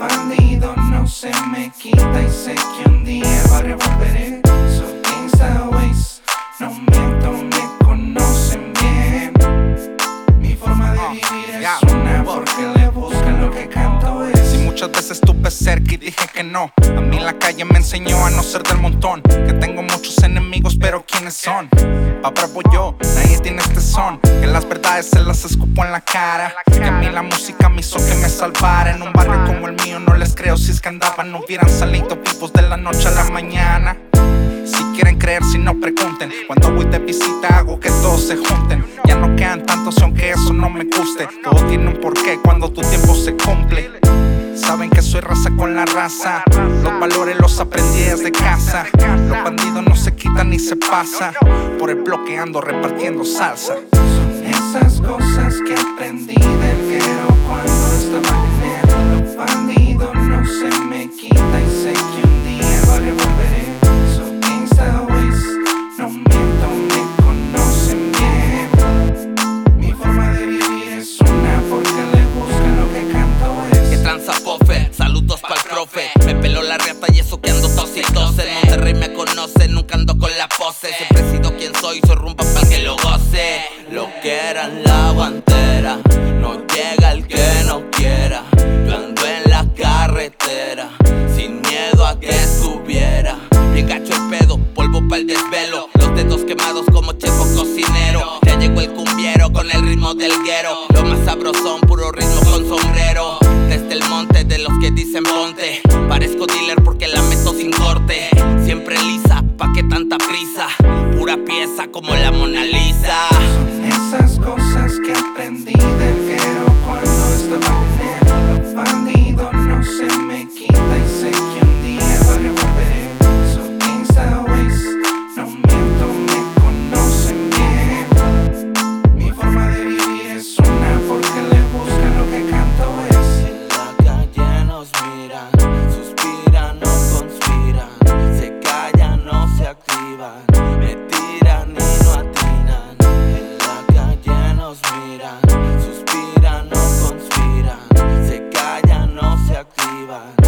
bandido no se me quita y sé que un día volveré. Soy gangsta Waze, no miento, me conocen bien. Mi forma de vivir es una porque le buscan lo que canto es. Si muchas veces estuve cerca y dije que no, a mí la calle me enseñó a no ser del montón. Que tengo muchos enemigos, pero ¿quiénes son? Pa' bravo yo, nadie tiene este son. Que las verdades se las escupo en la cara. Que a mí la música me hizo que me salvara. En un barrio como el mío no les creo si es que andaban, no hubieran salido vivos de la noche a la mañana. Si quieren creer, si no pregunten. Cuando voy de visita hago que todos se junten. Ya no quedan tantos aunque eso no me guste. Todo tiene un porqué cuando tu tiempo se cumple. Saben que soy raza con la raza. Los valores los aprendí desde casa. Los bandidos no se quitan ni se pasa. Por el bloque ando repartiendo salsa. Son esas cosas que aprendí del guero cuando estaba dinero. Los bandidos no se me quita y sé que un día volveré. Soy gangsta Waze, no miento, me conocen bien. Mi forma de vivir es una porque le buscan lo que canto es. Que tranza pofe, saludos pa'l profe. Me peló la reata y eso que ando tos y tose. En Monterrey me conoce, nunca ando con la pose. Siempre he sido quien soy rumba pa'l que lo goce. Lo que era en la guantera, no llega el que no quiera. Yo ando en la carretera, sin miedo a que subiera. Bien gacho el pedo, polvo pa'l desvelo. Los dedos quemados como chef o cocinero. Ya llegó el cumbiero con el ritmo del guero. Lo más sabrosón, puro ritmo con sombrero. Desde el monte de los que dicen ponte. Parezco dealer porque la meto sin corte. Siempre lisa, pa' que tanta prisa. Pura pieza como la Mona Lisa. Son esas cosas que aprendí del guero cuando estaba dinero. Los bandidos no se me quita y sé que un día volveré. Soy gangsta Waze, no miento, me conocen bien. Mi forma de vivir es una porque le buscan lo que canto es. En la calle nos miran, suspiran, no conspiran. Se callan, no se activan, me tiran y no atinan. En la calle nos miran, suspiran, no conspiran. Se callan, no se activan.